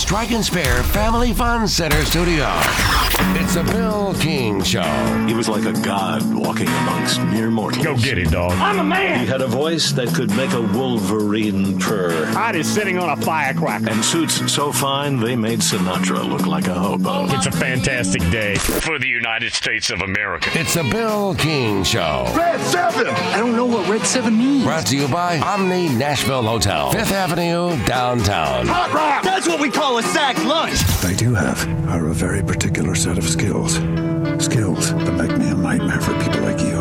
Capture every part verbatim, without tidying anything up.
Strike and Spare Family Fun Center studio. It's a Bill King Show. He was like a god walking amongst mere mortals. Go get it, dog. I'm a man. He had a voice that could make a wolverine purr. Heart is sitting on a firecracker. And suits so fine they made Sinatra look like a hobo. It's a fantastic day for the United States of America. It's a Bill King Show. Red seven. I don't know what Red seven means. Brought to you by Omni Nashville Hotel, Fifth Avenue, downtown. Hot rock. That's what we call a sack lunch. I do have are a very particular set of skills. Skills that make me a nightmare for people like you.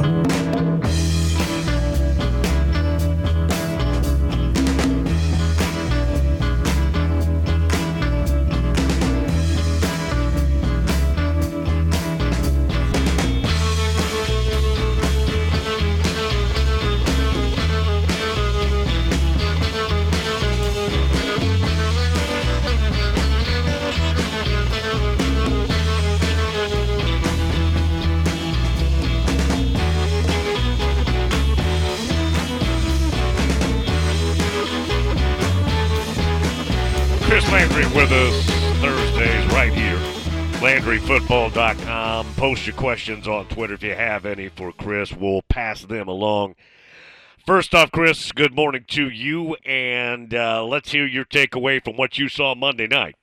Chris Landry with us Thursdays right here. Landry Football dot com. Post your questions on Twitter if you have any for Chris. We'll pass them along. First off, Chris, good morning to you, and uh, let's hear your takeaway from what you saw Monday night.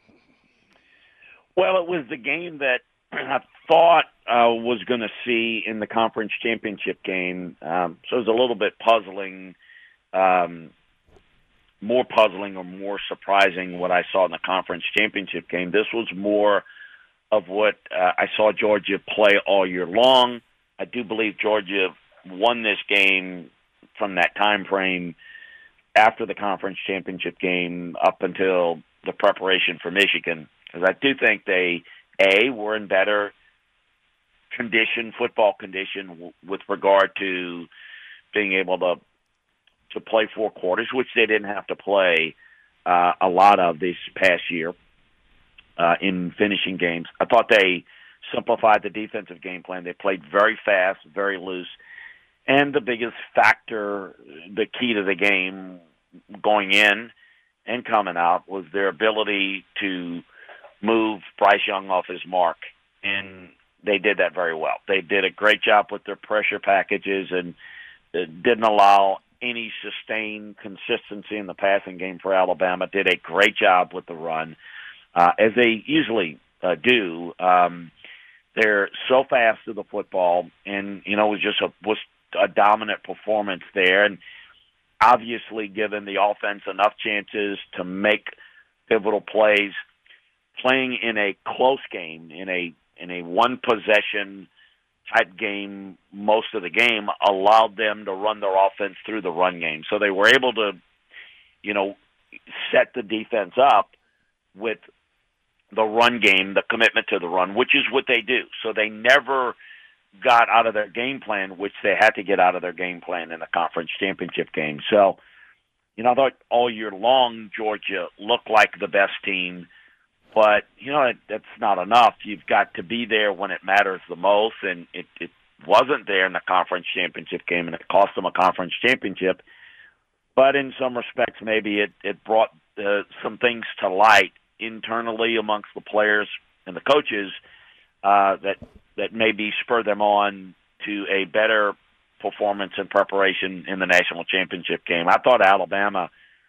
Well, it was the game that I thought I uh, was going to see in the conference championship game, um, so it was a little bit puzzling, um, more puzzling or more surprising what I saw in the conference championship game. This was more of what uh, I saw Georgia play all year long. I do believe Georgia won this game from that time frame after the conference championship game up until the preparation for Michigan, because I do think they, A, were in better condition, football condition, w- with regard to being able to to play four quarters, which they didn't have to play uh, a lot of this past year uh, in finishing games. I thought they simplified the defensive game plan. They played very fast, very loose. And the biggest factor, the key to the game going in and coming out, was their ability to move Bryce Young off his mark. And they did that very well. They did a great job with their pressure packages and didn't allow any sustained consistency in the passing game for Alabama. Did a great job with the run, uh, as they usually uh, do. Um, they're so fast to the football, and, you know, it was just a, was a dominant performance there. And obviously given the offense enough chances to make pivotal plays, playing in a close game, in a in a one-possession type game most of the game, allowed them to run their offense through the run game. So they were able to, you know, set the defense up with the run game, the commitment to the run, which is what they do. So they never got out of their game plan, which they had to get out of their game plan in the conference championship game. So, you know, I thought all year long Georgia looked like the best team. But, you know, it, that's not enough. You've got to be there when it matters the most, and it, it wasn't there in the conference championship game, and it cost them a conference championship. But in some respects, maybe it, it brought uh, some things to light internally amongst the players and the coaches uh, that that maybe spur them on to a better performance and preparation in the national championship game. I thought Alabama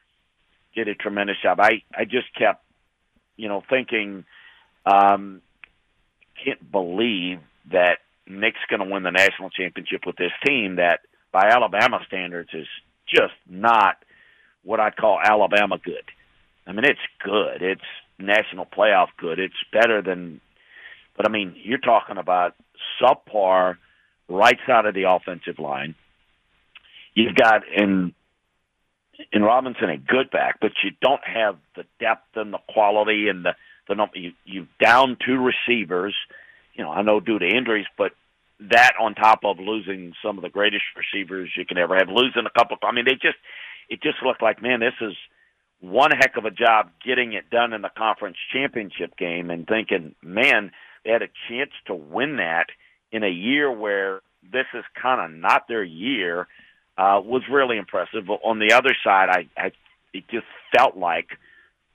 did a tremendous job. I, I just kept you know, thinking, um, can't believe that Nick's going to win the national championship with this team that, by Alabama standards, is just not what I'd call Alabama good. I mean, it's good. It's national playoff good. It's better than – but, I mean, you're talking about subpar right side of the offensive line. You've got in – in Robinson a good back, but you don't have the depth and the quality and the, the number. You, you've down two receivers, you know, I know due to injuries, but that on top of losing some of the greatest receivers you can ever have, losing a couple, I mean, they just, it just looked like, man, this is one heck of a job getting it done in the conference championship game, and thinking, man, they had a chance to win that in a year where this is kind of not their year. Uh, was really impressive. On the other side, I, I it just felt like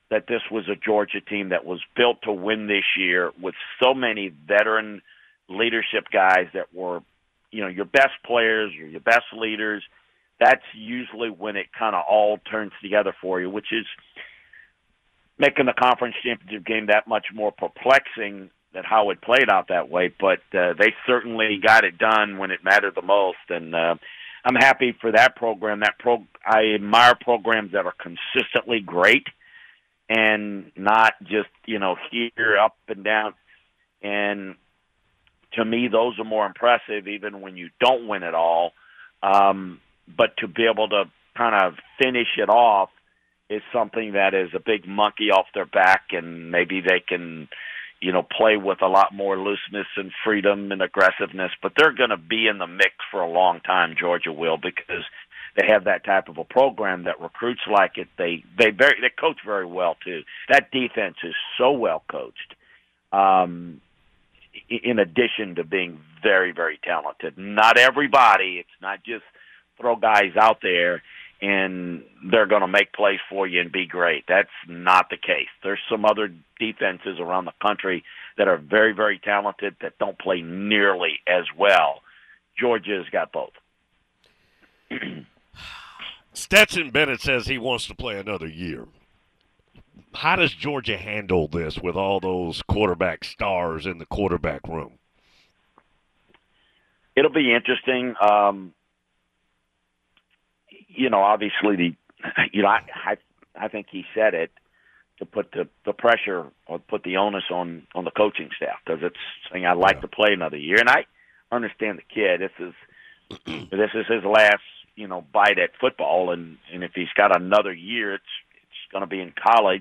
that this was a Georgia team that was built to win this year with so many veteran leadership guys that were, you know, your best players, your best leaders. That's usually when it kind of all turns together for you, which is making the conference championship game that much more perplexing than how it played out that way. But uh, they certainly got it done when it mattered the most, and uh, I'm happy for that program. That pro, I admire programs that are consistently great and not just, you know, here, up and down. And to me, those are more impressive even when you don't win it all. Um, but to be able to kind of finish it off is something that is a big monkey off their back, and maybe they can, you know, play with a lot more looseness and freedom and aggressiveness. But they're going to be in the mix for a long time, Georgia will, because they have that type of a program that recruits like it. They they very they coach very well too. That defense is so well coached. Um, in addition to being very very talented, not everybody. It's not just throw guys out there and they're going to make plays for you and be great. That's not the case. There's some other defenses around the country that are very very talented that don't play nearly as well. Georgia's got both. Stetson Bennett says he wants to play another year. How does Georgia handle this with all those quarterback stars in the quarterback room? It'll be interesting. Um, you know, obviously, the you know, I, I I think he said it to put the, the pressure or put the onus on, on the coaching staff, because it's saying I'd like yeah. to play another year, and I understand the kid. This is this is his last, you know, bite at football, and, and if he's got another year, it's it's going to be in college.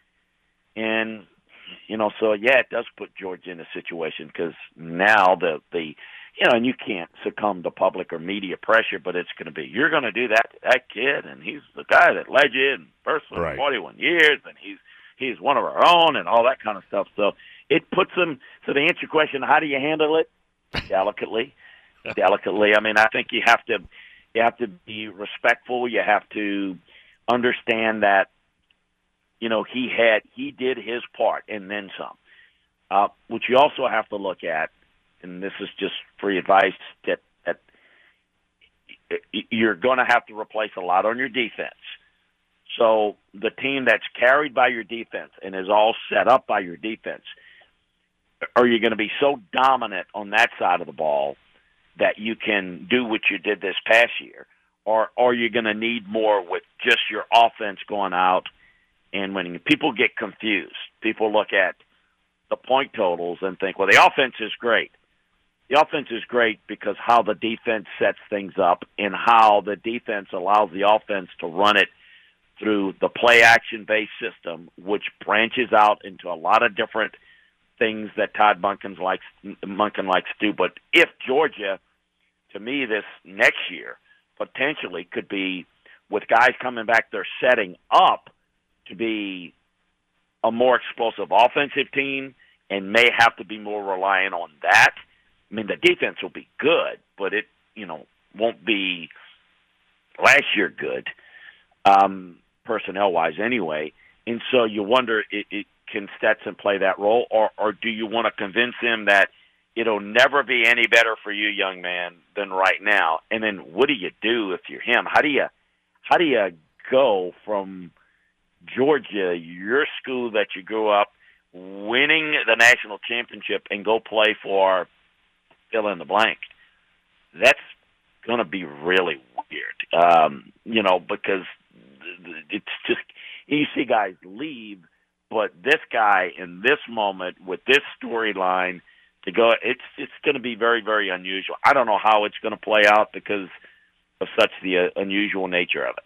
And, you know, so, yeah, it does put Georgia in a situation, because now the, the, you know, and you can't succumb to public or media pressure, but it's going to be, you're going to do that to that kid, and he's the guy that led you in first for right. forty-one years, and he's he's one of our own and all that kind of stuff. So it puts them, so to answer your question, how do you handle it? Delicately. Delicately. I mean, I think you have to, You have to be respectful. You have to understand that, you know, he had he did his part and then some. Uh, what you also have to look at, and this is just free advice, that, that you're going to have to replace a lot on your defense. So the team that's carried by your defense and is all set up by your defense, are you going to be so dominant on that side of the ball that you can do what you did this past year? Or, or are you going to need more with just your offense going out and winning? People get confused. People look at the point totals and think, well, the offense is great. The offense is great because how the defense sets things up and how the defense allows the offense to run it through the play-action-based system, which branches out into a lot of different things that Todd Monken likes, Monken likes to do. But if Georgia, to me, this next year potentially could be, with guys coming back, they're setting up to be a more explosive offensive team and may have to be more reliant on that. I mean, the defense will be good, but it, you know, won't be last year good, um, personnel-wise anyway. And so you wonder, it, it, can Stetson play that role, or, or do you want to convince him that it'll never be any better for you, young man, than right now? And then what do you do if you're him? How do you how do you go from Georgia, your school that you grew up, winning the national championship, and go play for fill in the blank? That's going to be really weird, um, you know, because it's just, you see guys leave, but this guy in this moment with this storyline to go, it's it's going to be very, very unusual. I don't know how it's going to play out because of such the uh, unusual nature of it.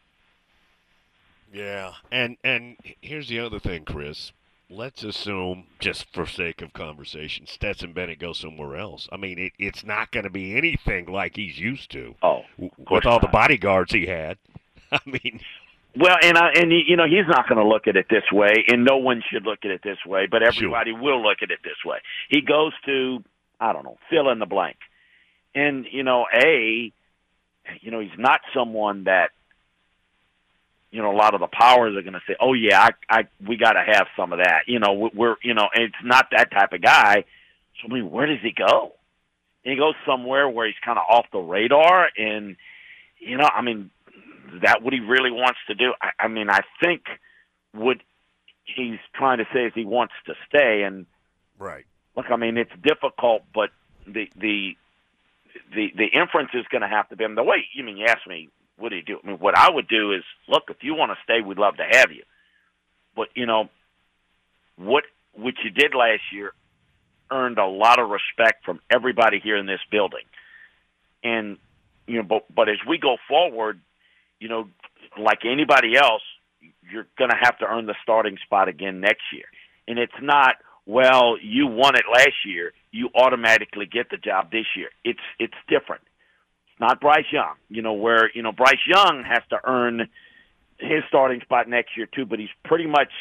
Yeah, and and here's the other thing, Chris. Let's assume, just for sake of conversation, Stetson Bennett goes somewhere else. I mean, it, it's not going to be anything like he's used to. Oh, with all not. the bodyguards he had. I mean, well, and I, and you know, he's not going to look at it this way, and no one should look at it this way. But everybody sure. will look at it this way. He goes to, I don't know, fill in the blank, and you know, a, you know, he's not someone that you know, a lot of the powers are going to say, "Oh yeah, I, I we got to have some of that." You know, we're, you know, and it's not that type of guy. So I mean, where does he go? And he goes somewhere where he's kind of off the radar, and you know, I mean, is that what he really wants to do? I, I mean, I think what he's trying to say is he wants to stay. And right. Look, I mean, it's difficult, but the the the the inference is going to have to be. I mean, the way you mean, you asked me, what do you do? I mean, what I would do is, look, if you want to stay, we'd love to have you. But, you know, what what you did last year earned a lot of respect from everybody here in this building. And, you know, but, but as we go forward, you know, like anybody else, you're going to have to earn the starting spot again next year. And it's not, well, you won it last year, you automatically get the job this year. It's it's different. Not Bryce Young, you know, where, you know, Bryce Young has to earn his starting spot next year too, but he's pretty much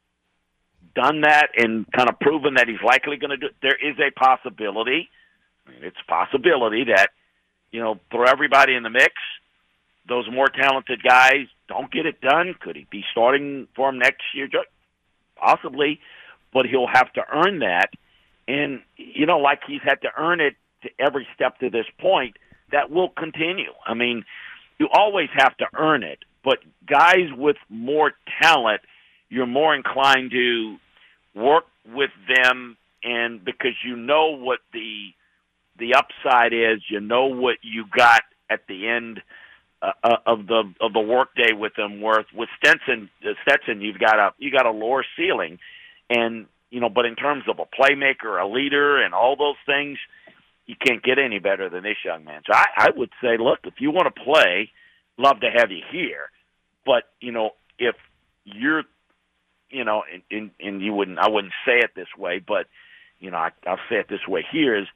done that and kind of proven that he's likely going to do it. There is a possibility, I mean, it's a possibility that, you know, throw everybody in the mix, those more talented guys don't get it done. Could he be starting for him next year? Possibly, but he'll have to earn that. And, you know, like he's had to earn it to every step to this point, that will continue. I mean, you always have to earn it, but guys with more talent, you're more inclined to work with them, and because you know what the the upside is, you know what you got at the end uh, of the of the workday with them. Worth with Stetson, Stetson, you've got a you got a lower ceiling, and you know, but in terms of a playmaker, a leader, and all those things, you can't get any better than this young man. So I, I would say, look, if you want to play, love to have you here. But, you know, if you're, you know, and, and, and you wouldn't, I wouldn't say it this way, but, you know, I, I'll say it this way here is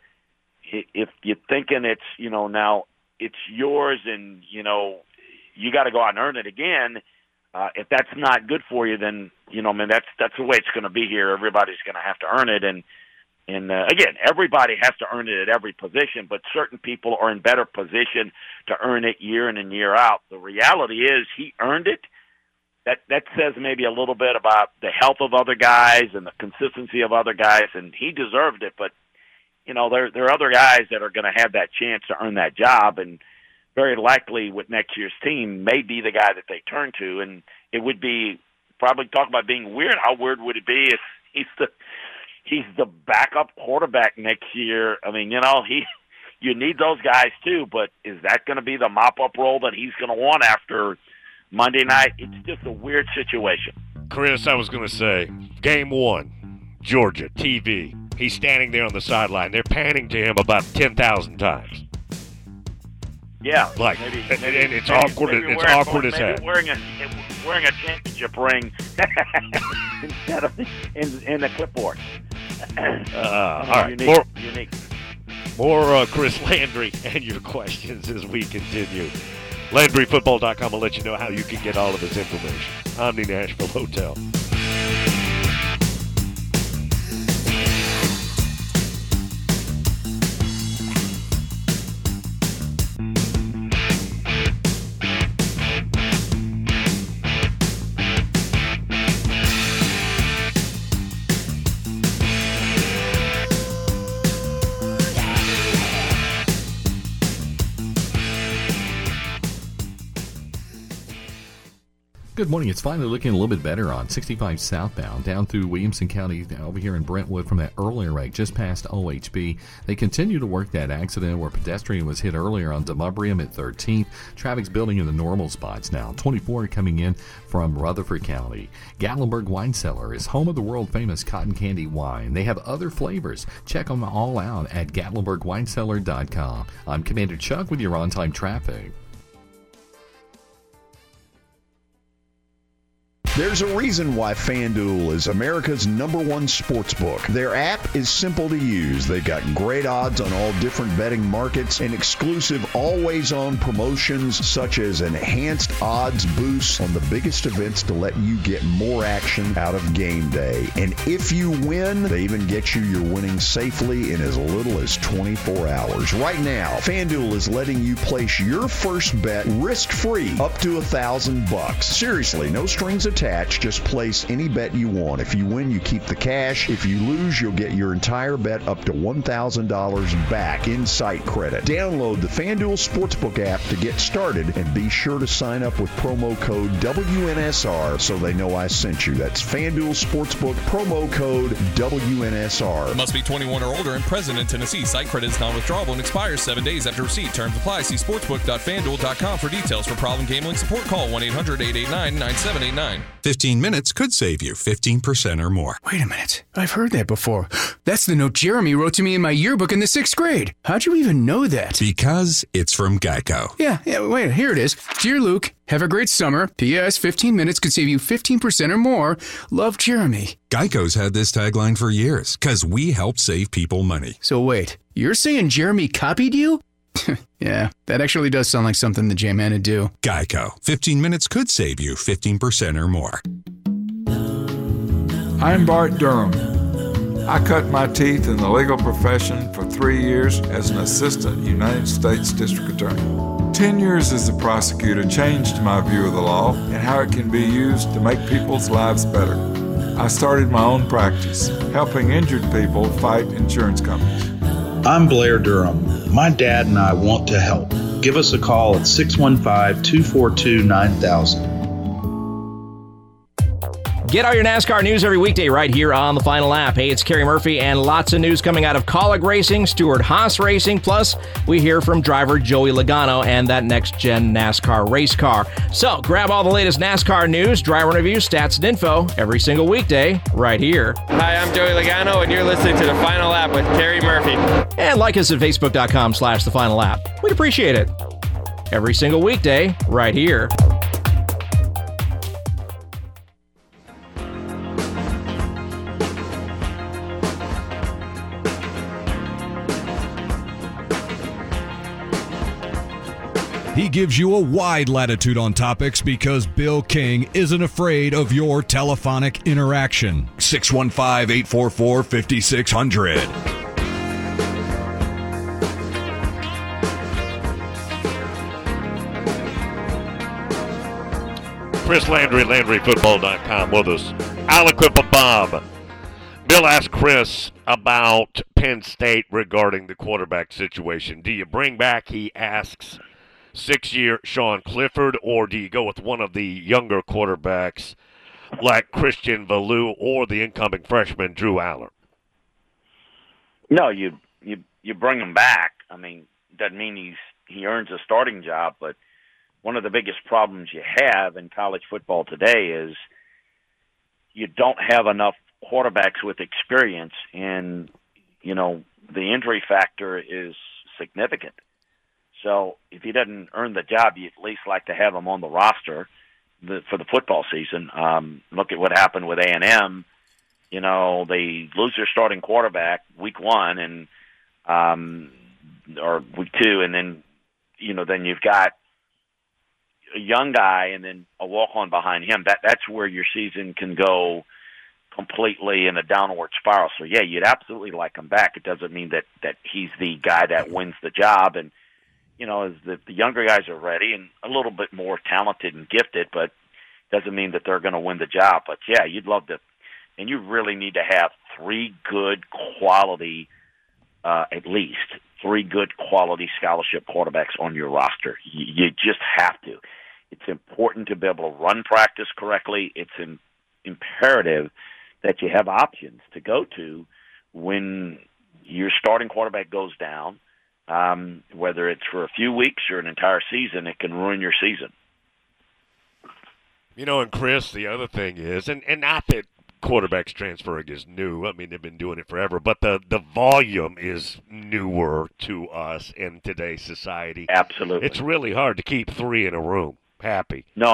if you're thinking it's, you know, now it's yours and, you know, you got to go out and earn it again, uh, if that's not good for you, then, you know, I mean, that's, that's the way it's going to be here. Everybody's going to have to earn it. And, And, uh, again, everybody has to earn it at every position, but certain people are in better position to earn it year in and year out. The reality is he earned it. That that says maybe a little bit about the health of other guys and the consistency of other guys, and he deserved it. But, you know, there, there are other guys that are going to have that chance to earn that job, and very likely with next year's team may be the guy that they turn to. And it would be probably talk about being weird. How weird would it be if he's the – he's the backup quarterback next year. I mean, you know, he you need those guys too, but is that going to be the mop-up role that he's going to want after Monday night? It's just a weird situation. Chris, I was going to say, game one, Georgia, T V. He's standing there on the sideline. They're panning to him about ten thousand times. Yeah. Like, maybe, and, maybe, and it's maybe, awkward. maybe It's wearing, awkward as maybe hell. Wearing a, wearing a championship ring instead of in, in the clipboard. Uh, all right, unique, more, unique. more uh, Chris Landry and your questions as we continue. Landry Football dot com will let you know how you can get all of this information. Omni Nashville Hotel. Good morning. It's finally looking a little bit better on sixty-five southbound down through Williamson County over here in Brentwood from that earlier wreck just past O H B. They continue to work that accident where pedestrian was hit earlier on Demobrium at thirteenth. Traffic's building in the normal spots now. twenty-four coming in from Rutherford County. Gatlinburg Wine Cellar is home of the world famous cotton candy wine. They have other flavors. Check them all out at Gatlinburg Wine Cellar dot com. I'm Commander Chuck with your on-time traffic. There's a reason why FanDuel is America's number one sports book. Their app is simple to use. They've got great odds on all different betting markets and exclusive always-on promotions such as enhanced odds boosts on the biggest events to let you get more action out of game day. And if you win, they even get you your winnings safely in as little as twenty-four hours. Right now, FanDuel is letting you place your first bet risk-free up to a thousand bucks. Seriously, no strings attached. Just place any bet you want. If you win, you keep the cash. If you lose, you'll get your entire bet up to one thousand dollars back in site credit. Download the FanDuel Sportsbook app to get started and be sure to sign up with promo code W N S R so they know I sent you. That's FanDuel Sportsbook, promo code W N S R. Must be twenty-one or older and present in Tennessee. Site credit is non-withdrawable and expires seven days after receipt. Terms apply. See sportsbook dot fan duel dot com for details. For problem gambling support, call one eight hundred eight eight nine nine seven eight nine. fifteen minutes could save you fifteen percent or more. Wait a minute. I've heard that before. That's the note Jeremy wrote to me in my yearbook in the sixth grade. How'd you even know that? Because it's from Geico. Yeah, yeah, wait, here it is. Dear Luke, have a great summer. P S fifteen minutes could save you fifteen percent or more. Love, Jeremy. Geico's had this tagline for years, because we help save people money. So wait, you're saying Jeremy copied you? Yeah, that actually does sound like something the J-Man would do. Geico. fifteen minutes could save you fifteen percent or more. I'm Bart Durham. I cut my teeth in the legal profession for three years as an assistant United States District Attorney. Ten years as a prosecutor changed my view of the law and how it can be used to make people's lives better. I started my own practice, helping injured people fight insurance companies. I'm Blair Durham. My dad and I want to help. Give us a call at six one five, two four two, nine thousand. Get all your NASCAR news every weekday right here on the Final Lap. Hey, it's Kerry Murphy, and lots of news coming out of Kaulig Racing, Stewart-Haas Racing, plus we hear from driver Joey Logano and that next-gen NASCAR race car. So grab all the latest NASCAR news, driver reviews, stats, and info every single weekday right here. Hi, I'm Joey Logano, and you're listening to the Final Lap with Kerry Murphy. And like us at facebook.com slash the Final Lap. We'd appreciate it. Every single weekday right here. He gives you a wide latitude on topics because Bill King isn't afraid of your telephonic interaction. six one five, eight four four, five six zero zero. Chris Landry, Landry Football dot com with us. I'll equip a Bob. Bill asked Chris about Penn State regarding the quarterback situation. Do you bring back, he asks, six-year Sean Clifford, or do you go with one of the younger quarterbacks like Christian Valu or the incoming freshman Drew Aller? No, you you you bring him back. I mean, doesn't mean he's he earns a starting job, but one of the biggest problems you have in college football today is you don't have enough quarterbacks with experience, and you know the injury factor is significant. So if he doesn't earn the job, you at least like to have him on the roster the, for the football season. Um, look at what happened with A and M. You know, they lose their starting quarterback week one and um, or week two, and then you know then you've got a young guy and then a walk-on behind him. That that's where your season can go completely in a downward spiral. So yeah, you'd absolutely like him back. It doesn't mean that that he's the guy that wins the job. And you know, as the, the younger guys are ready and a little bit more talented and gifted, but doesn't mean that they're going to win the job. But yeah, you'd love to, and you really need to have three good quality, uh, at least three good quality scholarship quarterbacks on your roster. You, you just have to. It's important to be able to run practice correctly. It's in, imperative that you have options to go to when your starting quarterback goes down. Um, whether it's for a few weeks or an entire season, it can ruin your season. You know, and Chris, the other thing is, and, and not that quarterbacks transferring is new. I mean, they've been doing it forever, but the, the volume is newer to us in today's society. Absolutely. It's really hard to keep three in a room happy. No, and,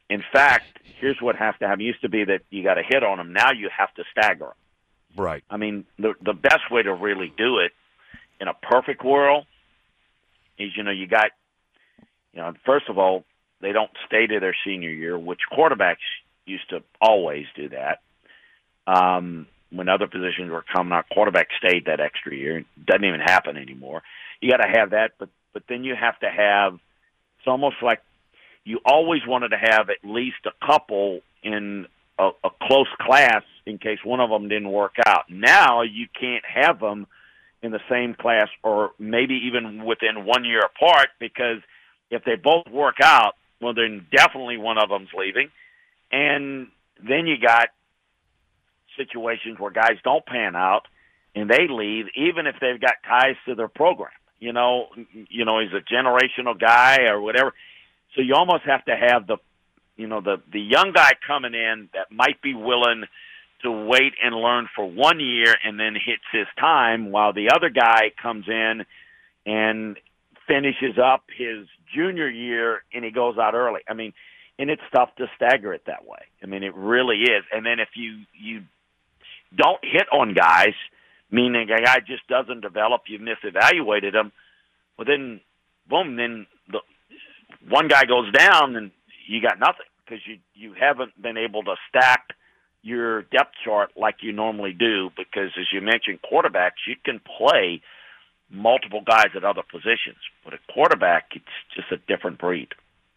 in fact, here's what has to happen. It used to be that you got to hit on them. Now you have to stagger them. Right. I mean, the the best way to really do it in a perfect world is, you know, you got, you know, first of all, they don't stay to their senior year, which quarterbacks used to always do that. Um, when other positions were coming out, quarterbacks stayed that extra year. It doesn't even happen anymore. You got to have that, but but then you have to have, it's almost like you always wanted to have at least a couple in a, a close class in case one of them didn't work out. Now you can't have them in the same class or maybe even within one year apart, because if they both work out, well, then definitely one of them's leaving. And then you got situations where guys don't pan out and they leave, even if they've got ties to their program. You know, you know, he's a generational guy or whatever. So you almost have to have the, you know, the, the young guy coming in that might be willing to wait and learn for one year and then hits his time, while the other guy comes in and finishes up his junior year and he goes out early. I mean, and it's tough to stagger it that way. I mean, it really is. And then if you, you don't hit on guys, meaning a guy just doesn't develop, you've misevaluated him, well then, boom, then the one guy goes down and you got nothing, because you, you haven't been able to stack your depth chart like you normally do, because as you mentioned, quarterbacks, you can play multiple guys at other positions, but a quarterback, it's just a different breed.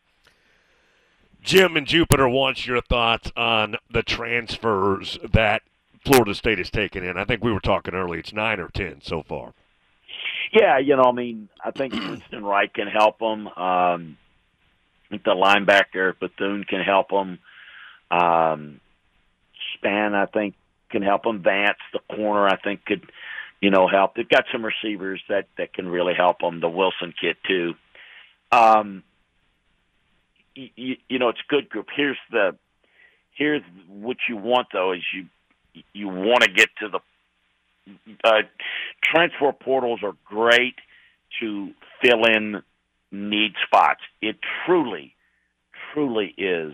Jim in Jupiter wants your thoughts on the transfers that Florida State has taken in. I think we were talking earlier, it's nine or ten so far. Yeah, you know, I mean, I think Winston Wright can help them. Um, I think the linebacker, Bethune, can help them. Um, Span, I think, can help them. Vance, the corner, I think, could, you know, help. They've got some receivers that, that can really help them. The Wilson kid, too. Um, you, you know, it's a good group. Here's the, here's what you want, though, is you, you want to get to the uh, transfer portals are great to fill in need spots. It truly, truly is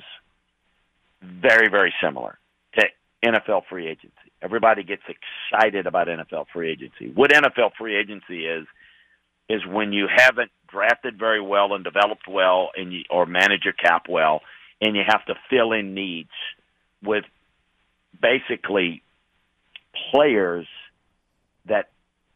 very, very similar to N F L free agency. Everybody gets excited about N F L free agency. What N F L free agency is, is when you haven't drafted very well and developed well, and you, or manage your cap well, and you have to fill in needs with basically players that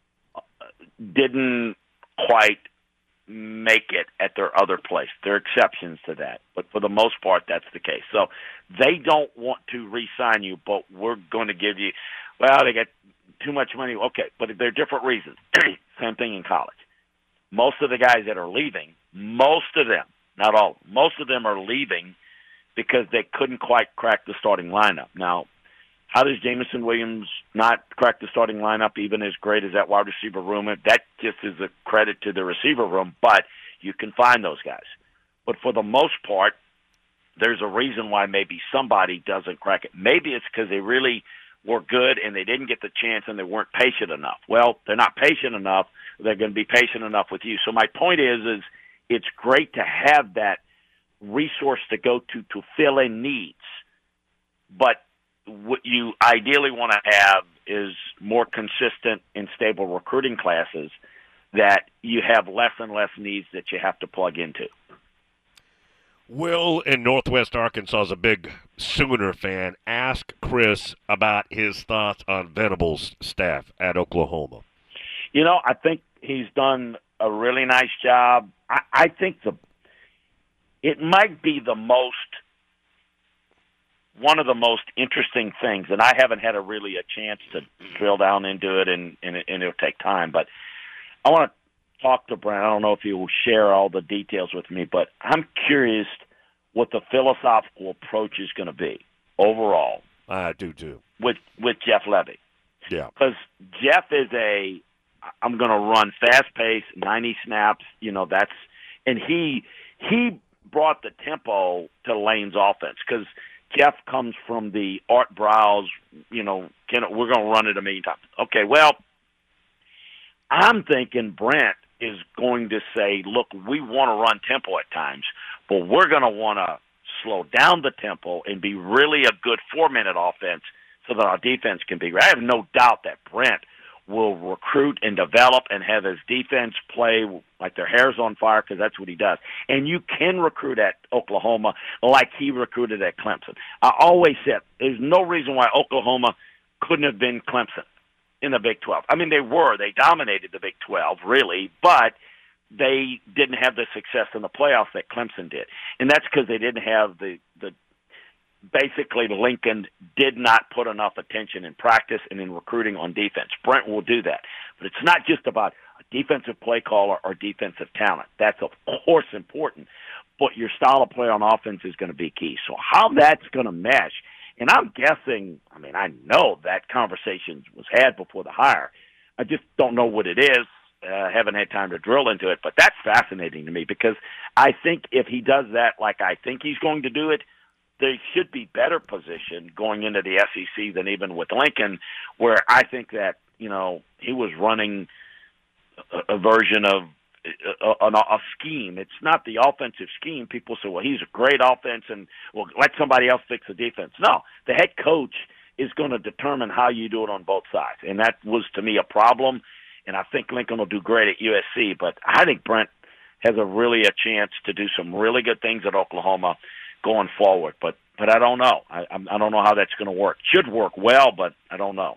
didn't quite make it at their other place. There are exceptions to that, but for the most part, that's the case. So they don't want to re-sign you, but we're going to give you, well, they get too much money. Okay, but there are different reasons. Same thing in college. Most of the guys that are leaving, most of them, not all, most of them are leaving because they couldn't quite crack the starting lineup. Now, how does Jameson Williams not crack the starting lineup, even as great as that wide receiver room? That just is a credit to the receiver room, but you can find those guys. But for the most part, there's a reason why maybe somebody doesn't crack it. Maybe it's because they really were good and they didn't get the chance and they weren't patient enough. Well, they're not patient enough. They're going to be patient enough with you. So my point is, is it's great to have that resource to go to to fill in needs, but what you ideally want to have is more consistent and stable recruiting classes that you have less and less needs that you have to plug into. Will in Northwest Arkansas is a big Sooner fan. Ask Chris about his thoughts on Venables' staff at Oklahoma. You know, I think he's done a really nice job. I, I think the it might be the most one of the most interesting things, and I haven't had a really a chance to drill down into it, and, and, it, and it'll take time, but I want to talk to Brent. I don't know if he will share all the details with me, but I'm curious what the philosophical approach is going to be overall. I do too. With with Jeff Levy. Yeah. Because Jeff is a, I'm going to run fast-paced, ninety snaps, you know, that's, and he he brought the tempo to Lane's offense, because Jeff comes from the Art Browse, you know, can, we're going to run it a million times. Okay, well, I'm thinking Brent is going to say, look, we want to run tempo at times, but we're going to want to slow down the tempo and be really a good four-minute offense so that our defense can be. I have no doubt that Brent will recruit and develop and have his defense play like their hair's on fire, because that's what he does. And you can recruit at Oklahoma like he recruited at Clemson. I always said there's no reason why Oklahoma couldn't have been Clemson in the Big twelve. I mean, they were. They dominated the Big twelve, really, but they didn't have the success in the playoffs that Clemson did. And that's because they didn't have the, the basically Lincoln did not put enough attention in practice and in recruiting on defense. Brent will do that. But it's not just about a defensive play caller or defensive talent. That's, of course, important. But your style of play on offense is going to be key. So how that's going to mesh, and I'm guessing, I mean, I know that conversation was had before the hire. I just don't know what it is. Uh, haven't had time to drill into it. But that's fascinating to me, because I think if he does that like I think he's going to do it, they should be better positioned going into the S E C than even with Lincoln, where I think that, you know, he was running a, a version of a, a, a scheme. It's not the offensive scheme. People say, well, he's a great offense, and well, let somebody else fix the defense. No, the head coach is going to determine how you do it on both sides, and that was, to me, a problem, and I think Lincoln will do great at U S C, but I think Brent has a really a chance to do some really good things at Oklahoma going forward, but but I don't know. I I don't know how that's going to work. Should work well, but I don't know.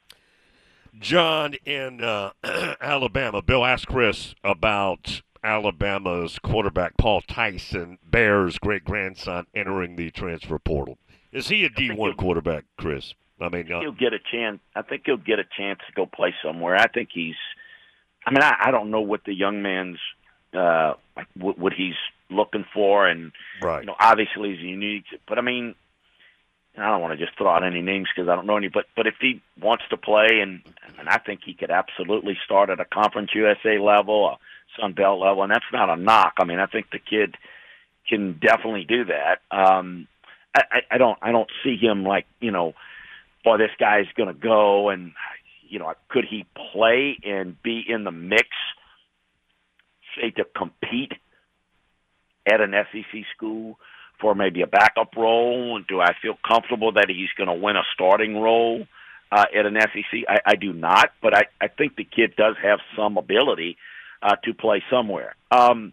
John in uh, Alabama. Bill asked Chris about Alabama's quarterback Paul Tyson, Bears' great grandson, entering the transfer portal. Is he a D one quarterback, Chris? I mean, uh, he'll get a chance. I think he'll get a chance to go play somewhere. I think he's. I mean, I, I don't know what the young man's uh, like what, what he's looking for, and right. you know, obviously he's unique. But I mean, I don't want to just throw out any names because I don't know any. But but if he wants to play, and and I think he could absolutely start at a Conference U S A level, a Sun Belt level, and that's not a knock. I mean, I think the kid can definitely do that. Um, I, I, I don't I don't see him like, you know, boy, this guy's going to go, and you know, could he play and be in the mix, say, to compete at an S E C school for maybe a backup role? Do I feel comfortable that he's going to win a starting role uh, at an S E C? I, I do not, but I, I think the kid does have some ability uh, to play somewhere. Um,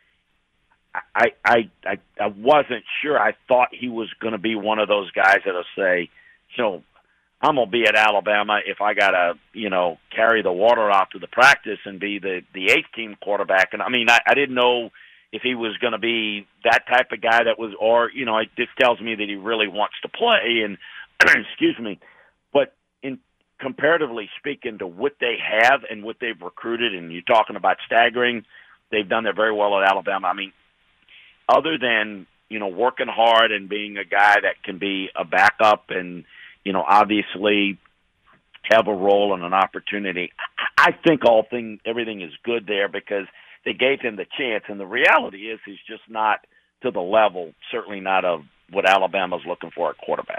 I, I I I wasn't sure. I thought he was going to be one of those guys that'll say, you know, I'm going to be at Alabama if I got to, you know, carry the water out to the practice and be the, the eighth team quarterback. And I mean, I, I didn't know if he was going to be that type of guy that was, or, you know, it just tells me that he really wants to play. And, excuse me, but in comparatively speaking to what they have and what they've recruited, and you're talking about staggering, they've done that very well at Alabama. I mean, other than, you know, working hard and being a guy that can be a backup and, you know, obviously have a role and an opportunity, I think all thing, everything is good there because they gave him the chance. And the reality is he's just not to the level, certainly not of what Alabama's looking for at quarterback.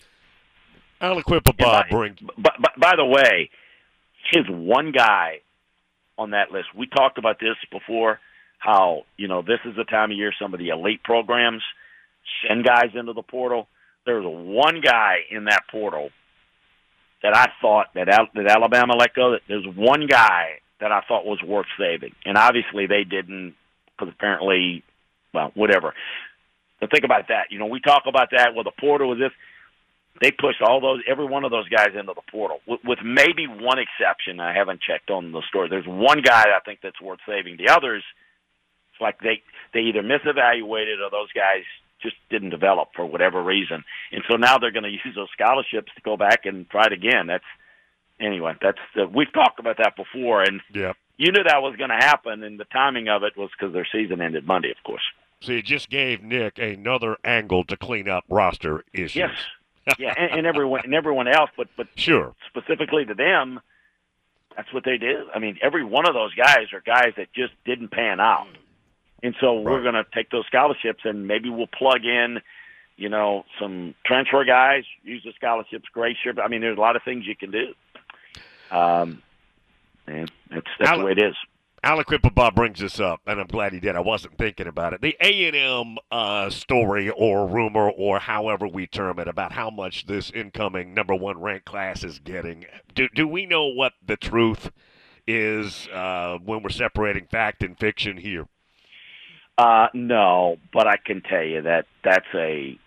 Aliquippa Bob brings. But, but by the way, his one guy on that list, we talked about this before, how, you know, this is the time of year some of the elite programs send guys into the portal. There's one guy in that portal that I thought that, Al- that Alabama let go. That there's one guy that I thought was worth saving. And obviously they didn't, because apparently, well, whatever. But think about that. You know, we talk about that, well, the portal was this. They pushed all those, every one of those guys into the portal, with, with maybe one exception. I haven't checked on the story. There's one guy I think that's worth saving. The others, it's like they, they either misevaluated or those guys just didn't develop for whatever reason. And so now they're going to use those scholarships to go back and try it again. That's, anyway, that's, uh, we've talked about that before, and yeah. You knew that was going to happen, and the timing of it was because their season ended Monday, of course. So you just gave Nick another angle to clean up roster issues. Yes. Yeah, and, and everyone and everyone else, but but sure, specifically to them, that's what they do. I mean, every one of those guys are guys that just didn't pan out, and so right. We're going to take those scholarships and maybe we'll plug in, you know, some transfer guys, use the scholarships, great share. I mean, there's a lot of things you can do. Um, and that's that's Ale- the way it is. Aliquippa brings this up, and I'm glad he did. I wasn't thinking about it. The A and M uh, story or rumor or however we term it about how much this incoming number one ranked class is getting. Do, do we know what the truth is uh, when we're separating fact and fiction here? Uh, no, but I can tell you that that's a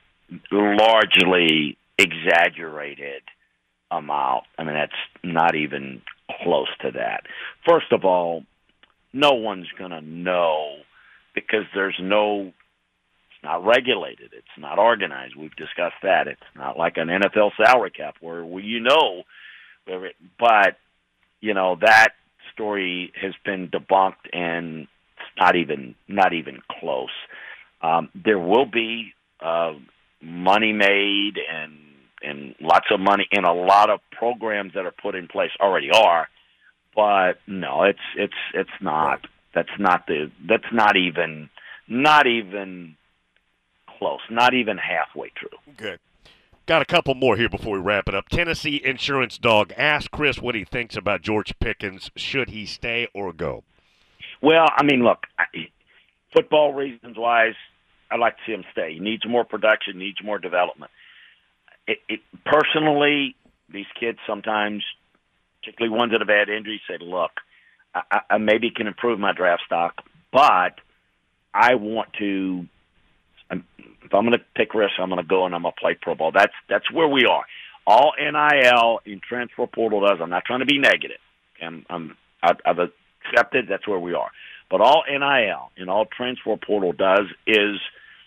largely exaggerated amount. I mean, that's not even close to that. First of all, no one's going to know because there's no, it's not regulated. It's not organized. We've discussed that. It's not like an N F L salary cap where, where you know, but, you know, that story has been debunked and it's not even, not even close. Um, there will be uh, money made and and lots of money and a lot of programs that are put in place already are, but no, it's it's it's not. That's not the. That's not even not even close. Not even halfway true. Okay. Got a couple more here before we wrap it up. Tennessee Insurance Dog asked Chris what he thinks about George Pickens. Should he stay or go? Well, I mean, look, football reasons wise, I'd like to see him stay. He needs more production, needs more development. It, it, personally, these kids sometimes, particularly ones that have had injuries, say, look, I, I maybe can improve my draft stock, but I want to, I'm, if I'm going to take risks, I'm going to go and I'm going to play pro ball. That's that's where we are. All N I L in transfer portal does, I'm not trying to be negative. I'm, I'm, I've accepted that's where we are. But all N I L and all transfer portal does is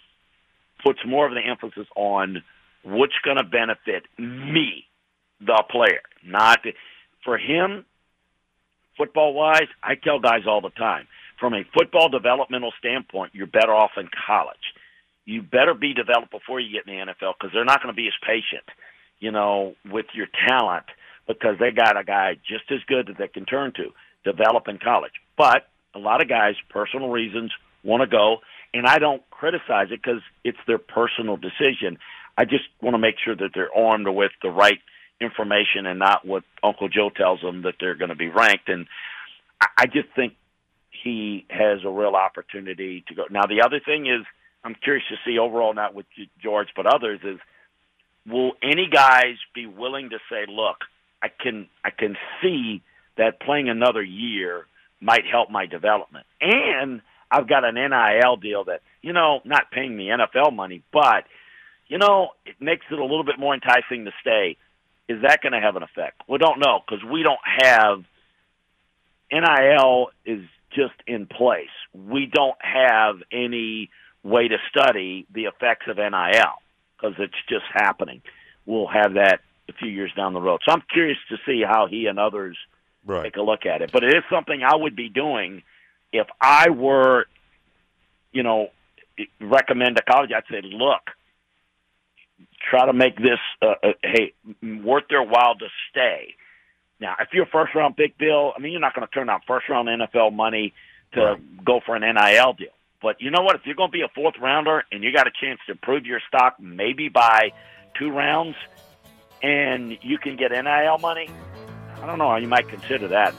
puts more of the emphasis on what's going to benefit me, the player, not for him. Football-wise, I tell guys all the time, from a football developmental standpoint, you're better off in college. You better be developed before you get in the N F L because they're not going to be as patient, you know, with your talent because they got a guy just as good that they can turn to, develop in college. But a lot of guys, personal reasons, want to go, and I don't criticize it because it's their personal decision. I just want to make sure that they're armed with the right information and not what Uncle Joe tells them that they're going to be ranked. And I just think he has a real opportunity to go. Now, the other thing is I'm curious to see overall, not with George but others, is will any guys be willing to say, look, I can I can see that playing another year might help my development. And I've got an N I L deal that, you know, not paying me N F L money, but you know, it makes it a little bit more enticing to stay. Is that going to have an effect? We don't know because we don't have – N I L is just in place. We don't have any way to study the effects of N I L because it's just happening. We'll have that a few years down the road. So I'm curious to see how he and others right. take a look at it. But it is something I would be doing if I were, you know, recommend to college. I'd say, look, try to make this, uh, uh, hey, worth their while to stay. Now, if you're a first-round pick, Bill, I mean, you're not going to turn down first-round N F L money to right. go for an N I L deal. But you know what? If you're going to be a fourth-rounder and you got a chance to improve your stock maybe by two rounds and you can get N I L money, I don't know. You might consider that.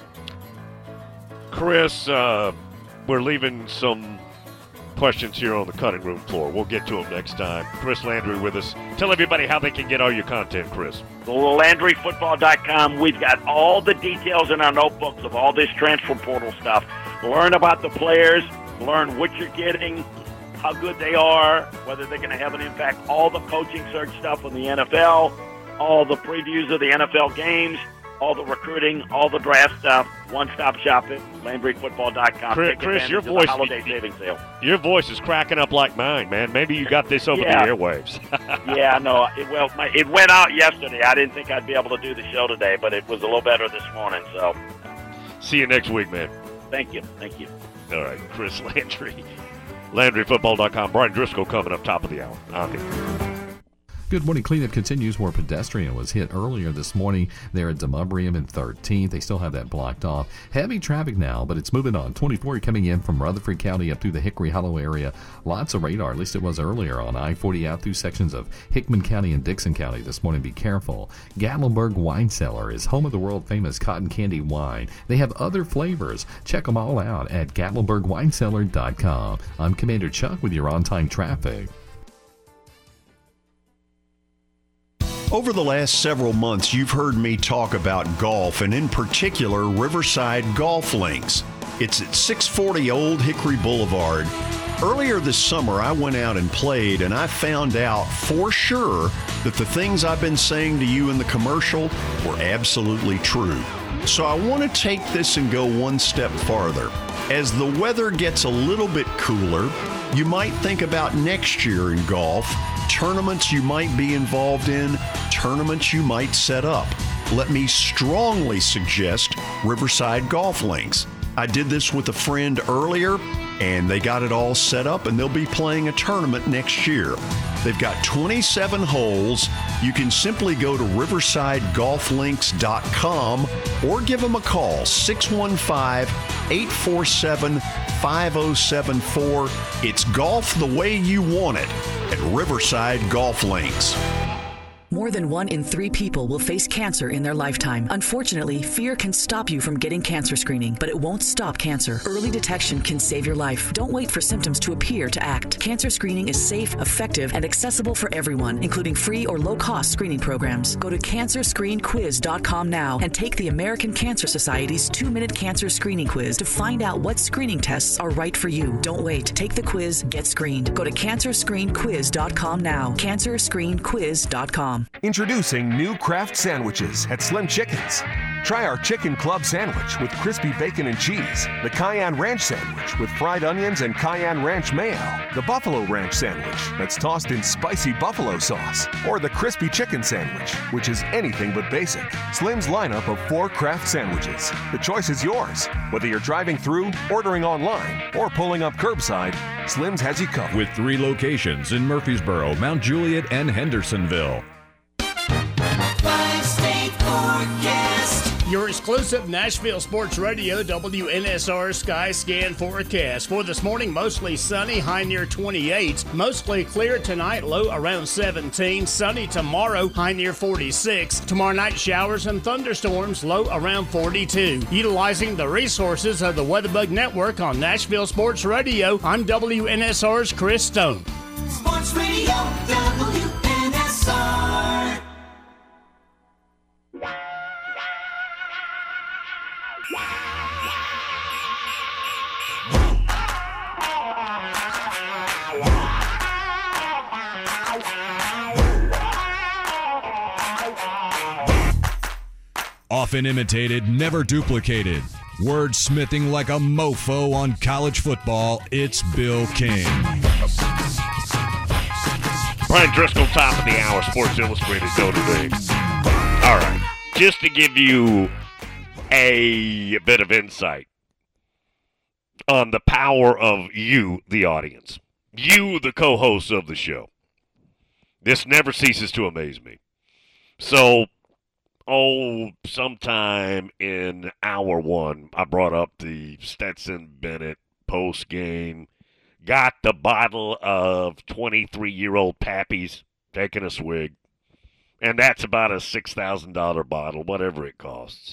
Chris, uh, we're leaving some questions here on the cutting room floor. We'll get to them next time. Chris Landry with us. Tell everybody how they can get all your content, Chris. Landry Football dot com. We've got all the details in our notebooks of all this transfer portal stuff. Learn about the players. Learn what you're getting, how good they are, whether they're going to have an impact. All the coaching search stuff in the N F L, all the previews of the N F L games, all the recruiting, all the draft stuff. One-stop shopping. Landry Football dot com. Chris, Chris your voice, holiday savings sale. Your voice is cracking up like mine, man. Maybe you got this over yeah. the airwaves. yeah, no. It, well, my, it went out yesterday. I didn't think I'd be able to do the show today, but it was a little better this morning. So, see you next week, man. Thank you. Thank you. All right, Chris Landry. Landry Football dot com. Brian Driscoll coming up top of the hour. Okay. Good morning. Cleanup continues where pedestrian was hit earlier this morning there at Demubrium and thirteenth. They still have that blocked off. Heavy traffic now, but it's moving on. twenty-four coming in from Rutherford County up through the Hickory Hollow area. Lots of radar, at least it was earlier, on I forty out through sections of Hickman County and Dixon County this morning. Be careful. Gatlinburg Wine Cellar is home of the world-famous cotton candy wine. They have other flavors. Check them all out at gatlinburg wine cellar dot com. I'm Commander Chuck with your on-time traffic. Over the last several months, you've heard me talk about golf, and in particular, Riverside Golf Links. It's at six forty Old Hickory Boulevard. Earlier this summer, I went out and played, and I found out for sure that the things I've been saying to you in the commercial were absolutely true. So I want to take this and go one step farther. As the weather gets a little bit cooler, you might think about next year in golf, tournaments you might be involved in, tournaments you might set up. Let me strongly suggest Riverside Golf Links. I did this with a friend earlier, and they got it all set up, and they'll be playing a tournament next year. They've got twenty-seven holes. You can simply go to riverside golf links dot com or give them a call, six one five, eight four seven, five oh seven four. It's golf the way you want it at Riverside Golf Links. More than one in three people will face cancer in their lifetime. Unfortunately, fear can stop you from getting cancer screening, but it won't stop cancer. Early detection can save your life. Don't wait for symptoms to appear to act. Cancer screening is safe, effective, and accessible for everyone, including free or low-cost screening programs. Go to cancer screen quiz dot com now and take the American Cancer Society's two-minute cancer screening quiz to find out what screening tests are right for you. Don't wait. Take the quiz. Get screened. Go to cancer screen quiz dot com now. cancer screen quiz dot com. Introducing new Kraft sandwiches at Slim Chickens. Try our Chicken Club sandwich with crispy bacon and cheese, the Cayenne Ranch sandwich with fried onions and Cayenne Ranch mayo, the Buffalo Ranch sandwich that's tossed in spicy buffalo sauce, or the crispy chicken sandwich, which is anything but basic. Slim's lineup of four Kraft sandwiches. The choice is yours. Whether you're driving through, ordering online, or pulling up curbside, Slim's has you covered. With three locations in Murfreesboro, Mount Juliet, and Hendersonville. Five-state forecast. Your exclusive Nashville Sports Radio W N S R Sky Scan forecast. For this morning, mostly sunny, high near twenty-eight. Mostly clear tonight, low around seventeen. Sunny tomorrow, high near forty-six. Tomorrow night, showers and thunderstorms, low around forty-two. Utilizing the resources of the WeatherBug Network on Nashville Sports Radio, I'm W N S R's Chris Stone. Sports Radio W N S R. Often imitated, never duplicated. Wordsmithing like a mofo on college football, it's Bill King. Brian Driscoll, top of the hour, Sports Illustrated Notre Dame. All right, just to give you a bit of insight on the power of you, the audience. You, the co-hosts of the show. This never ceases to amaze me. So, oh, sometime in hour one, I brought up the Stetson Bennett post-game. Got the bottle of twenty-three-year-old Pappy's, taking a swig. And that's about a six thousand dollars bottle, whatever it costs.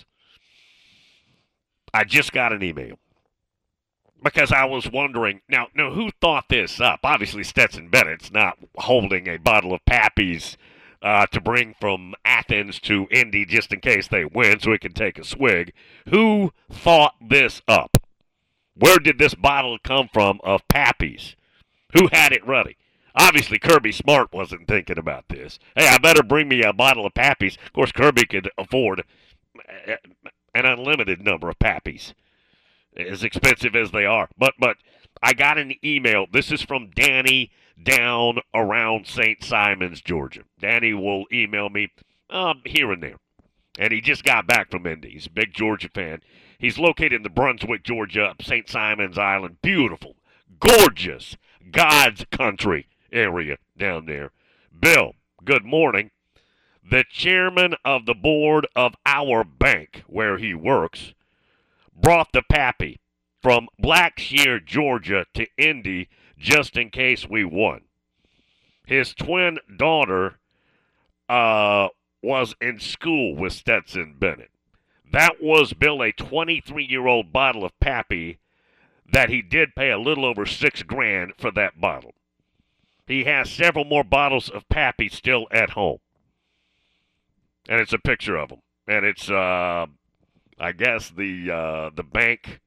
I just got an email. Because I was wondering, now, now who thought this up? Obviously, Stetson Bennett's not holding a bottle of Pappy's uh, to bring from Athens to Indy just in case they win so he can take a swig. Who thought this up? Where did this bottle come from of Pappy's? Who had it ready? Obviously, Kirby Smart wasn't thinking about this. Hey, I better bring me a bottle of Pappy's. Of course, Kirby could afford an unlimited number of Pappy's, as expensive as they are. But but I got an email. This is from Danny down around Saint Simons, Georgia. Danny will email me um, here and there. And he just got back from Indy. He's a big Georgia fan. He's located in the Brunswick, Georgia, Saint Simons Island. Beautiful, gorgeous, God's country area down there. Bill, good morning. The chairman of the board of our bank, where he works, brought the pappy from Blackshear, Georgia to Indy just in case we won. His twin daughter uh, was in school with Stetson Bennett. That was, Bill, a twenty-three-year-old bottle of pappy that he did pay a little over six grand for that bottle. He has several more bottles of pappy still at home. And it's a picture of him. And it's, uh, I guess, the uh, the bank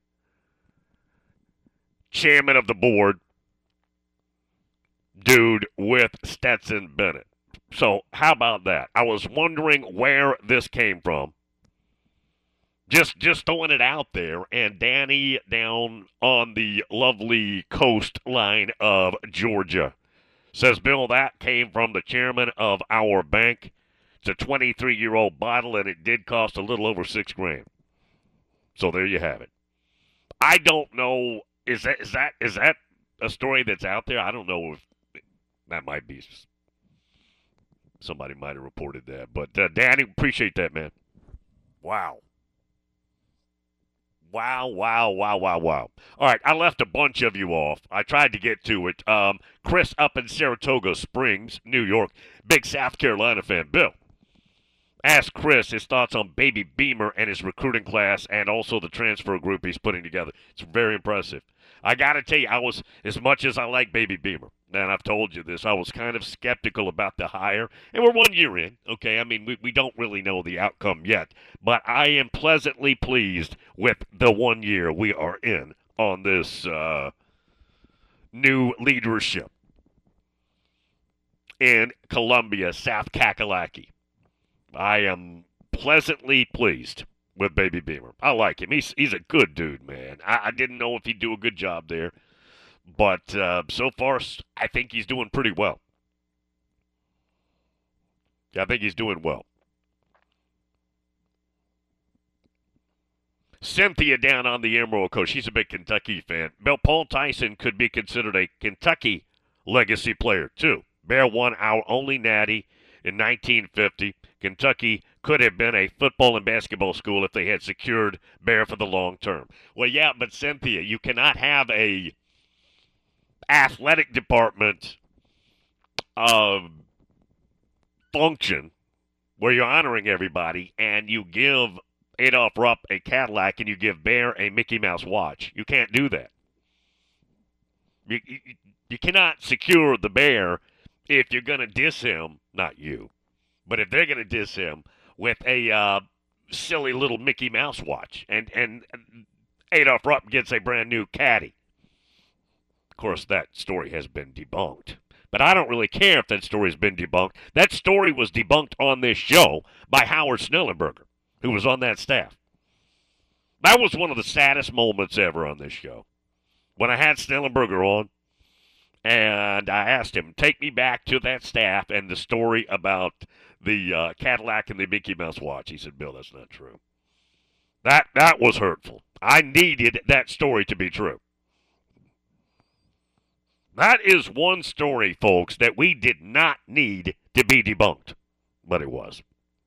chairman of the board dude with Stetson Bennett. So how about that? I was wondering where this came from. Just just throwing it out there. And Danny down on the lovely coastline of Georgia says, Bill, that came from the chairman of our bank. It's a twenty-three-year-old bottle, and it did cost a little over six grand. So there you have it. I don't know. Is that is that is that a story that's out there? I don't know if that might be. Somebody might have reported that. But, uh, Danny, appreciate that, man. Wow. Wow, wow, wow, wow, wow. All right, I left a bunch of you off. I tried to get to it. Um, Chris up in Saratoga Springs, New York, big South Carolina fan. Bill, ask Chris his thoughts on Baby Beamer and his recruiting class and also the transfer group he's putting together. It's very impressive. I got to tell you, I was, as much as I like Baby Beamer, and I've told you this, I was kind of skeptical about the hire. And we're one year in, okay? I mean, we, we don't really know the outcome yet. But I am pleasantly pleased with the one year we are in on this uh, new leadership in Columbia, South Kakalaki. I am pleasantly pleased with Baby Beamer. I like him. He's he's a good dude, man. I, I didn't know if he'd do a good job there. But uh, so far, I think he's doing pretty well. I think he's doing well. Cynthia down on the Emerald Coast. She's a big Kentucky fan. Bill, Paul Tyson could be considered a Kentucky legacy player, too. Bear won our only natty in nineteen fifty. Kentucky could have been a football and basketball school if they had secured Bear for the long term. Well, yeah, but Cynthia, you cannot have a athletic department uh, function where you're honoring everybody and you give Adolph Rupp a Cadillac and you give Bear a Mickey Mouse watch. You can't do that. You, you, you cannot secure the Bear if you're going to diss him, not you, but if they're going to diss him with a uh, silly little Mickey Mouse watch and, and Adolph Rupp gets a brand new caddy. Of course, that story has been debunked. But I don't really care if that story's been debunked. That story was debunked on this show by Howard Snellenberger, who was on that staff. That was one of the saddest moments ever on this show. When I had Snellenberger on, and I asked him, take me back to that staff and the story about the uh, Cadillac and the Mickey Mouse watch. He said, Bill, that's not true. That that was hurtful. I needed that story to be true. That is one story, folks, that we did not need to be debunked, but it was.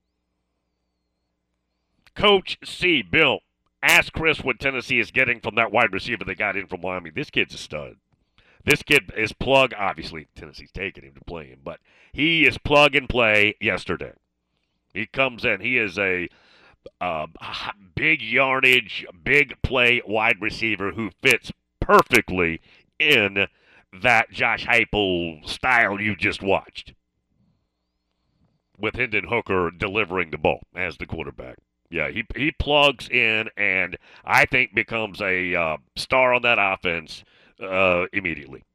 Coach C, Bill, ask Chris what Tennessee is getting from that wide receiver they got in from Wyoming. This kid's a stud. This kid is plug, obviously, Tennessee's taking him to play him, but he is plug and play yesterday. He comes in. He is a uh, big yardage, big play wide receiver who fits perfectly in that Josh Heupel style you just watched, with Hendon Hooker delivering the ball as the quarterback. Yeah, he he plugs in and I think becomes a uh, star on that offense uh, immediately.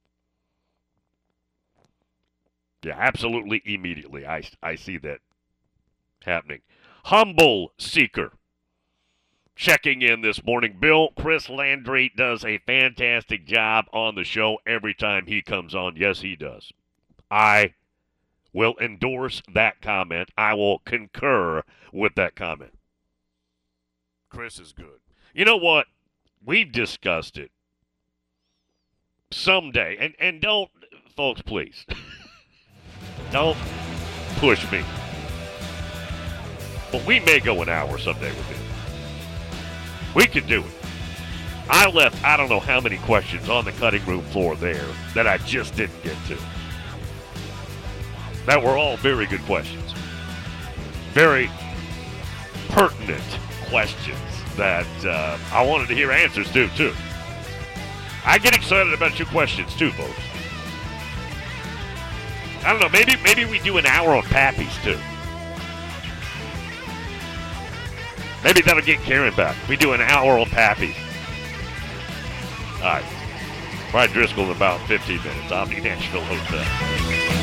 Yeah, absolutely immediately. I, I see that happening. Humble Seeker checking in this morning. Bill, Chris Landry does a fantastic job on the show every time he comes on. Yes, he does. I will endorse that comment. I will concur with that comment. Chris is good. You know what? We've discussed it. Someday, and, and don't, folks, please, don't push me. But we may go an hour someday with him. We could do it. I left I don't know how many questions on the cutting room floor there that I just didn't get to. That were all very good questions. Very pertinent questions that uh, I wanted to hear answers to, too. I get excited about your questions, too, folks. I don't know, maybe maybe we do an hour on Pappy's, too. Maybe that'll get Karen back. We do an hour on Pappy's. All right. Brian Driscoll in about fifteen minutes. Omni Nashville Hotel.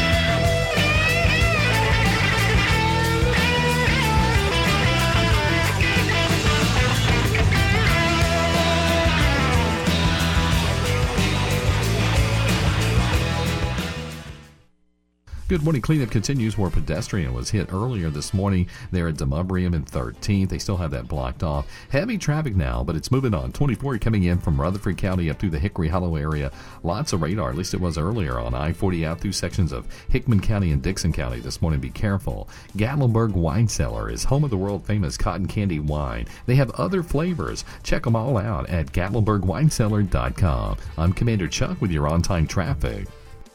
Good morning. Cleanup continues where a pedestrian was hit earlier this morning there at Demobrium and thirteenth. They still have that blocked off. Heavy traffic now, but it's moving on. twenty-four coming in from Rutherford County up through the Hickory Hollow area. Lots of radar, at least it was earlier, on I forty out through sections of Hickman County and Dixon County this morning. Be careful. Gatlinburg Wine Cellar is home of the world-famous cotton candy wine. They have other flavors. Check them all out at gatlinburg wine cellar dot com. I'm Commander Chuck with your on-time traffic.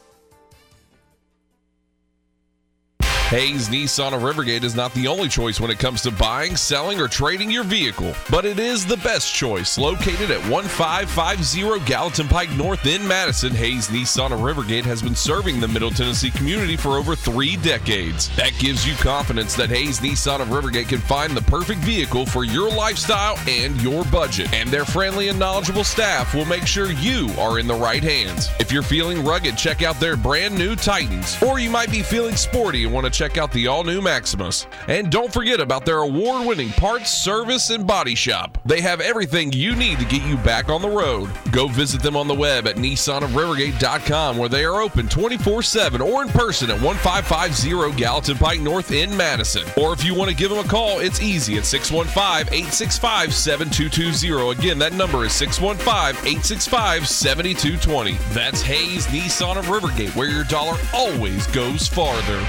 Hayes Nissan of Rivergate is not the only choice when it comes to buying, selling, or trading your vehicle, but it is the best choice. Located at one five five zero Gallatin Pike North in Madison, Hayes Nissan of Rivergate has been serving the Middle Tennessee community for over three decades. That gives you confidence that Hayes Nissan of Rivergate can find the perfect vehicle for your lifestyle and your budget. And their friendly and knowledgeable staff will make sure you are in the right hands. If you're feeling rugged, check out their brand new Titans. Or you might be feeling sporty and want to check out the all-new Maximus. And don't forget about their award-winning parts, service, and body shop. They have everything you need to get you back on the road. Go visit them on the web at nissan of rivergate dot com, where they are open twenty-four seven, or in person at one five five zero Gallatin Pike North in Madison. Or if you want to give them a call, it's easy at six one five, eight six five, seven two two zero. Again, that number is six one five, eight six five, seven two two zero. That's Hayes Nissan of Rivergate, where your dollar always goes farther.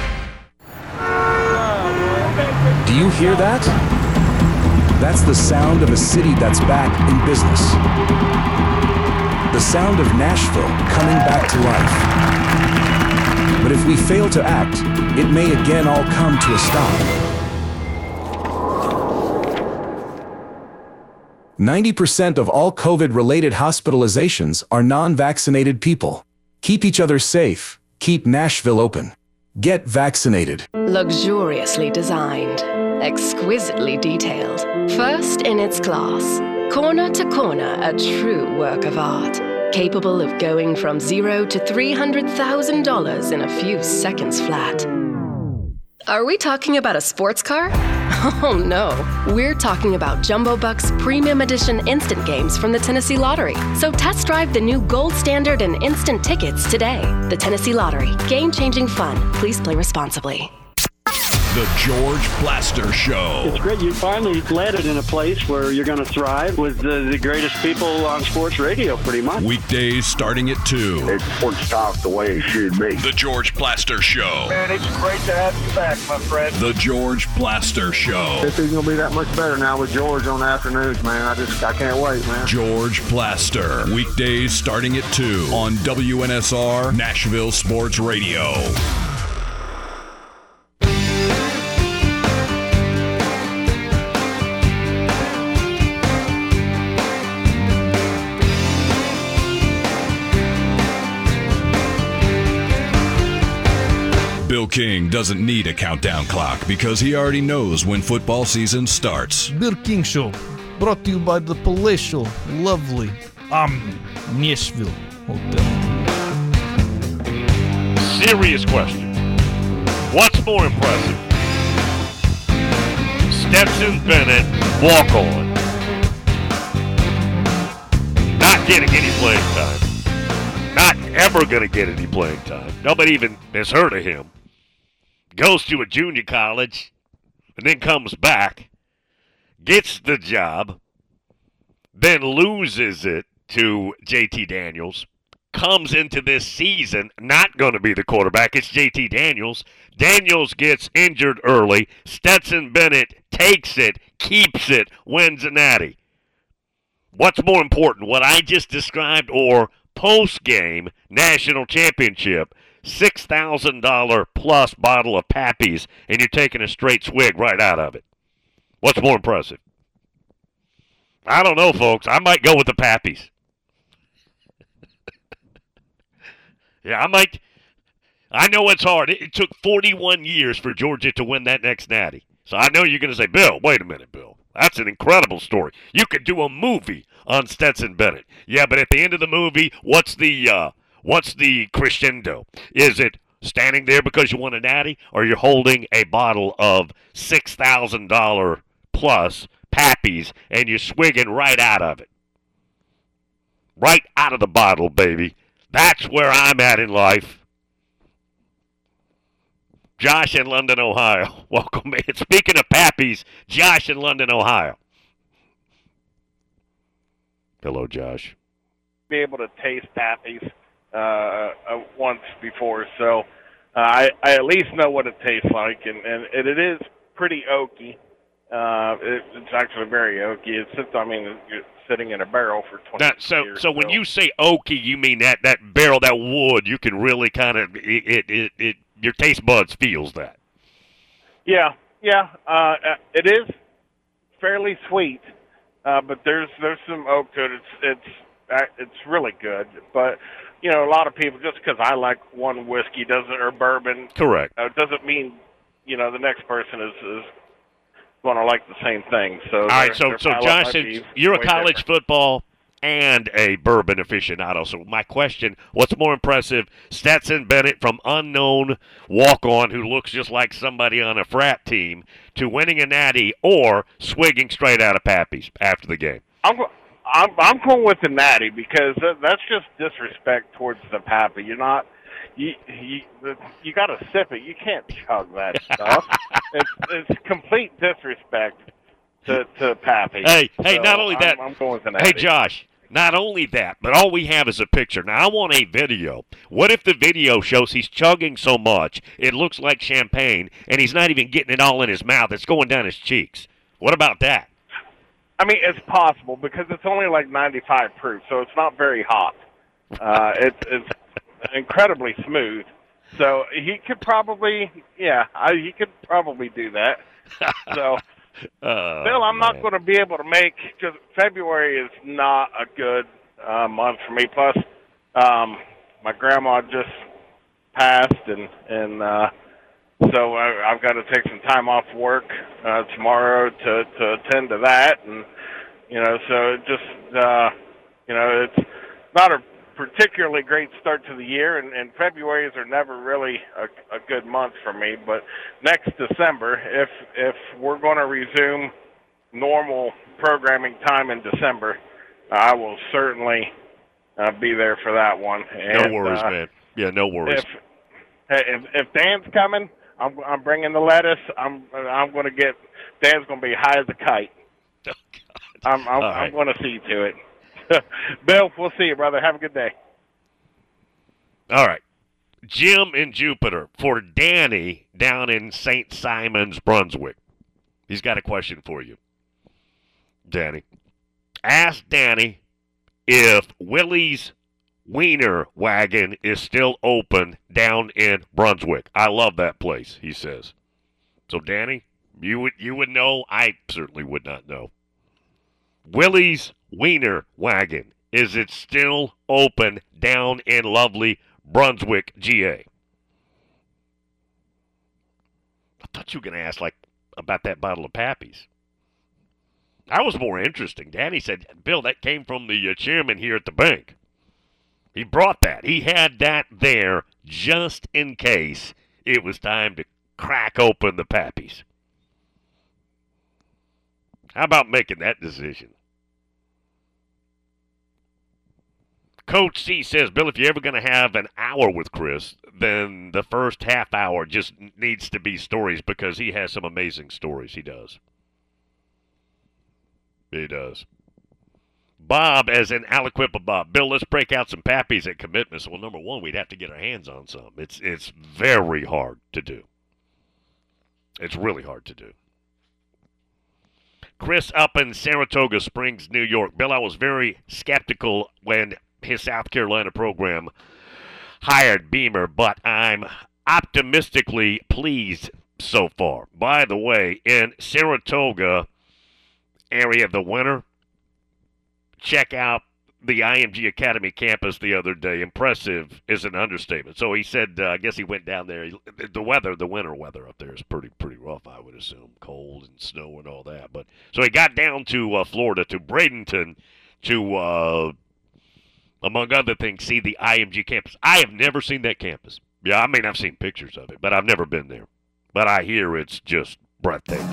Do you hear that? That's the sound of a city that's back in business. The sound of Nashville coming back to life. But if we fail to act, it may again all come to a stop. ninety percent of all COVID-related hospitalizations are non-vaccinated people. Keep each other safe. Keep Nashville open. Get vaccinated. Luxuriously designed, exquisitely detailed, first in its class, corner to corner, a true work of art, capable of going from zero to three hundred thousand dollars in a few seconds flat. Are we talking about a sports car? Oh no, we're talking about Jumbo Bucks Premium Edition instant games from the Tennessee Lottery. So test drive the new gold standard and instant tickets today. The Tennessee Lottery, game-changing fun. Please play responsibly. The George Blaster Show. It's great. You finally landed in a place where you're going to thrive with the, the greatest people on sports radio, pretty much. Weekdays starting at two. It's sports talk the way it should be. The George Blaster Show. Man, it's great to have you back, my friend. The George Blaster Show. This is going to be that much better now with George on the afternoons, man. I just, I can't wait, man. George Blaster. Weekdays starting at two on W N S R Nashville Sports Radio. Bill King doesn't need a countdown clock because he already knows when football season starts. Bill King Show, brought to you by the palatial, lovely Omni Nashville Hotel. Serious question. What's more impressive? Stetson Bennett walk on. Not getting any playing time. Not ever going to get any playing time. Nobody even has heard of him. Goes to a junior college and then comes back, gets the job, then loses it to J T Daniels, comes into this season not going to be the quarterback. It's J T Daniels. Daniels gets injured early. Stetson Bennett takes it, keeps it, wins a natty. What's more important, what I just described or post-game national championship, six thousand dollars plus bottle of Pappy's, and you're taking a straight swig right out of it? What's more impressive? I don't know, folks. I might go with the Pappy's. yeah, I might. I know it's hard. It, it took forty-one years for Georgia to win that next natty. So I know you're going to say, Bill, wait a minute, Bill. That's an incredible story. You could do a movie on Stetson Bennett. Yeah, but at the end of the movie, what's the uh, what's the crescendo? Is it standing there because you won a natty, or you're holding a bottle of six thousand dollars plus Pappy's and you're swigging right out of it? Right out of the bottle, baby. That's where I'm at in life. Josh in London, Ohio. Welcome in. Speaking of Pappy's, Josh in London, Ohio. Hello, Josh. Be able to taste Pappy's uh, uh, once before, so uh, I, I at least know what it tastes like, and, and it, it is pretty oaky. Uh, it, it's actually very oaky. It's just, I mean, you're sitting in a barrel for twenty that, so, years. So when you say oaky, you mean that, that barrel, that wood, you can really kind of, it, it, it, it your taste buds feels that. Yeah, yeah. Uh, it is fairly sweet, uh, but there's there's some oak to it. It's it's it's really good. But you know, a lot of people, just because I like one whiskey doesn't or bourbon, correct, uh, doesn't mean you know the next person is is going to like the same thing. So all right, so so Josh, you're a college different. football and a bourbon aficionado. So my question, what's more impressive, Stetson Bennett from unknown walk-on who looks just like somebody on a frat team to winning a natty, or swigging straight out of Pappy's after the game? I'm I'm, I'm going with the natty because that's just disrespect towards the Pappy. You're not you you you got to sip it. You can't chug that stuff. it's it's complete disrespect to, to Pappy. Hey, hey, so not only that, I'm, I'm going with the natty. Hey, Josh, not only that, but all we have is a picture. Now, I want a video. What if the video shows he's chugging so much it looks like champagne, and he's not even getting it all in his mouth? It's going down his cheeks. What about that? I mean, it's possible because it's only like ninety-five proof, so it's not very hot. Uh, it's, it's incredibly smooth. So he could probably, yeah, I, he could probably do that. So... Uh, Bill, I'm man. not going to be able to make, because February is not a good uh, month for me. Plus, um, my grandma just passed, and and uh, so I, I've got to take some time off work uh, tomorrow to to attend to that, and you know, so it just uh, you know, it's not a particularly great start to the year, and, and Februarys are never really a, a good month for me. But next December, if if we're going to resume normal programming time in December, I will certainly uh, be there for that one. And, no worries, uh, man. Yeah, no worries. If, if if Dan's coming, I'm I'm bringing the lettuce. I'm I'm going to get Dan's going to be high as a kite. Oh, I'm I'm, right. I'm going to see to it. Bill, we'll see you, brother. Have a good day. All right. Jim in Jupiter for Danny down in Saint Simons, Brunswick. He's got a question for you, Danny. Ask Danny if Willie's Wiener Wagon is still open down in Brunswick. I love that place, he says. So, Danny, you would you would know. I certainly would not know. Willie's Wiener Wagon, is it still open down in lovely Brunswick, G A? I thought you were going to ask, like, about that bottle of Pappy's. That was more interesting. Danny said, Bill, that came from the uh, chairman here at the bank. He brought that. He had that there just in case it was time to crack open the Pappy's. How about making that decision? Coach C says, Bill, if you're ever going to have an hour with Chris, then the first half hour just needs to be stories because he has some amazing stories. He does. He does. Bob, as in Aliquippa Bob. Bill, let's break out some pappies at commitments. Well, number one, we'd have to get our hands on some. It's it's very hard to do. It's really hard to do. Chris up in Saratoga Springs, New York. Bill, I was very skeptical when his South Carolina program hired Beamer, but I'm optimistically pleased so far. By the way, in Saratoga area of the winter, check out the I M G Academy campus the other day. Impressive is an understatement. So he said, uh, I guess he went down there. The weather, the winter weather up there is pretty pretty rough, I would assume. Cold and snow and all that. But so he got down to uh, Florida, to Bradenton, to, uh, among other things, see the I M G campus. I have never seen that campus. Yeah, I mean, I've seen pictures of it, but I've never been there. But I hear it's just breathtaking.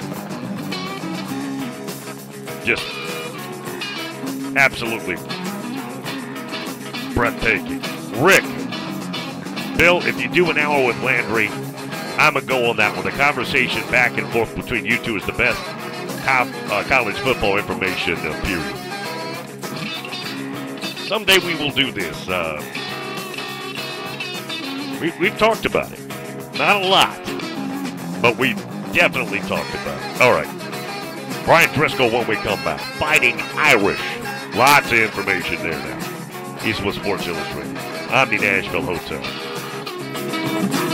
Just absolutely breathtaking. Rick, Bill, if you do an hour with Landry, I'm going to go on that one. The conversation back and forth between you two is the best co- uh, college football information, uh, period. Someday we will do this. Uh, we, we've talked about it. Not a lot, but we definitely talked about it. All right. Brian Driscoll when we come back. Fighting Irish. Lots of information there now. Eastwood Sports Illustrated. Omni Nashville Hotel.